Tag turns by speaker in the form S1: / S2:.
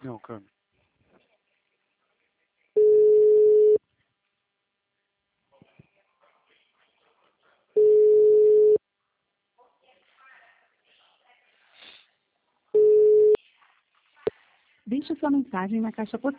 S1: Não, calma.
S2: Deixe sua mensagem na caixa postal.